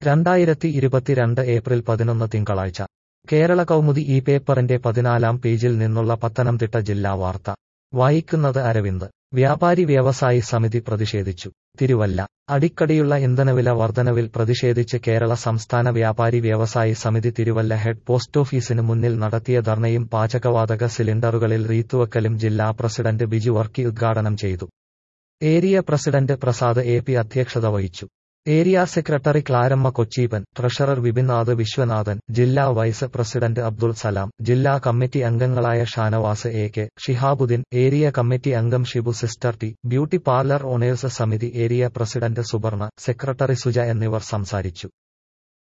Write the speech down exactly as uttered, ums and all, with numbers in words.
രണ്ടായിരത്തി ഇരുപത്തിരണ്ട് ഏപ്രിൽ പതിനൊന്ന് തിങ്കളാഴ്ച കേരള കൗമുദി ഈ പേപ്പറിന്റെ പതിനാലാം പേജിൽ നിന്നുള്ള പത്തനംതിട്ട ജില്ലാ വാർത്ത വായിക്കുന്നത് അരവിന്ദ്. വ്യാപാരി വ്യവസായി സമിതി പ്രതിഷേധിച്ചു. തിരുവല്ല. അടിക്കടിയുള്ള ഇന്ധനവില വർധനവിൽ പ്രതിഷേധിച്ച് കേരള സംസ്ഥാന വ്യാപാരി വ്യവസായി സമിതി തിരുവല്ല ഹെഡ് പോസ്റ്റോഫീസിന് മുന്നിൽ നടത്തിയ ധർണയും പാചകവാതക സിലിണ്ടറുകളിൽ റീത്തുവെക്കലും ജില്ലാ പ്രസിഡന്റ് ബിജു വർക്കി ഉദ്ഘാടനം ചെയ്തു. Area president Prasad A P അധ്യക്ഷത വഹിച്ചു. Area secretary Claramma Kocheeppan, treasurer Vipinnath Viswanathan, ജില്ലാ വൈസ് പ്രസിഡന്റ് അബ്ദുൾ സലാം, ജില്ലാ കമ്മിറ്റി അംഗങ്ങളായ Shanavas A K, Shihabuddin, area committee അംഗം Shibu sister T, beauty parlour owners സമിതി area president Suberna, secretary Suja എന്നിവർ സംസാരിച്ചു.